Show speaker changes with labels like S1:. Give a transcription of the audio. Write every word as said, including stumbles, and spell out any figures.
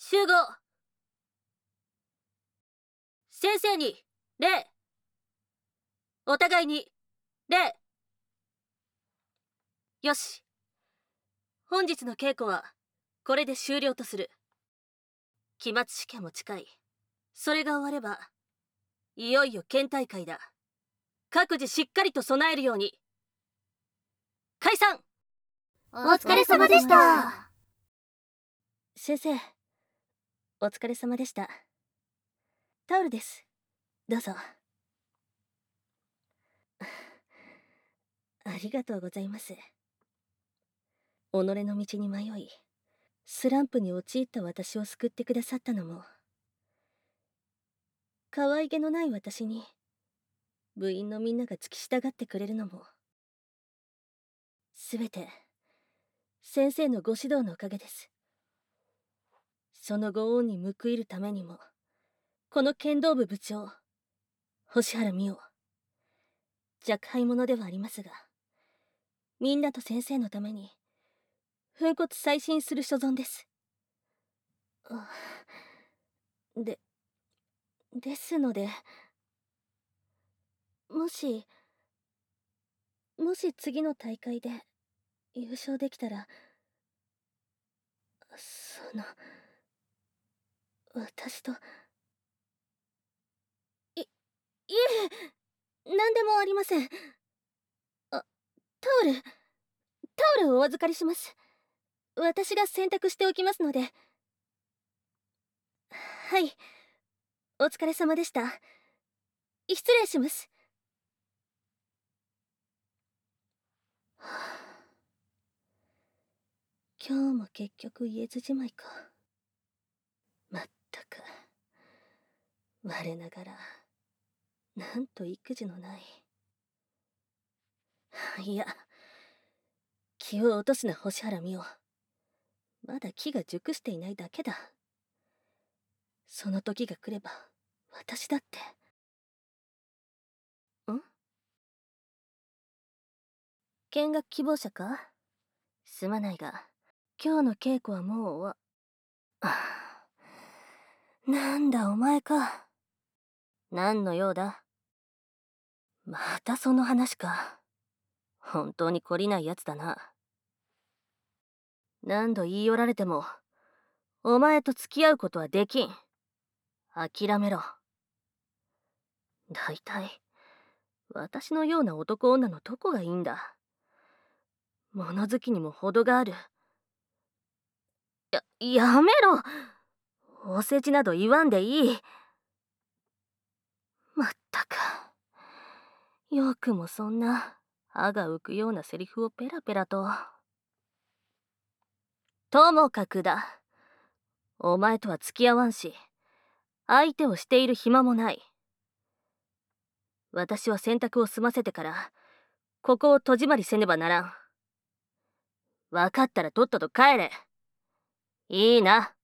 S1: 集合。先生に礼。お互いに礼。よし、本日の稽古はこれで終了とする。期末試験も近い。それが終わればいよいよ県大会だ。各自しっかりと備えるように。解散。
S2: お疲れ様でした。
S1: 先生、お疲れ様でした。タオルです。どうぞ。ありがとうございます。己の道に迷い、スランプに陥った私を救ってくださったのも、可愛げのない私に部員のみんなが付き従ってくれるのも、すべて先生のご指導のおかげです。そのご恩に報いるためにも、この剣道部部長星原美桜、若輩者ではありますが、みんなと先生のために粉骨砕身する所存です。あ、でですので、もしもし次の大会で優勝できたら、その私といいえ、何でもありません。あ、タオルタオルをお預かりします。私が洗濯しておきますので。はい、お疲れ様でした。失礼します。今日も結局言えずじまいか。まったく、我ながらなんと育児のない。いや、気を落とすな星原美桜。まだ木が熟していないだけだ。その時が来れば私だって。ん？見学希望者か？すまないが、今日の稽古はもう終わなんだお前か。何の用だ？またその話か。本当に懲りないやつだな。何度言い寄られても、お前と付き合うことはできん。諦めろ。だいたい、私のような男女のどこがいいんだ。物好きにも程がある。や、やめろ。お世辞など言わんでいい。まったく。よくもそんな歯が浮くようなセリフをペラペラと。ともかくだ。お前とは付き合わんし、相手をしている暇もない。私は洗濯を済ませてからここを戸締まりせねばならん。分かったらとっとと帰れ。いいな。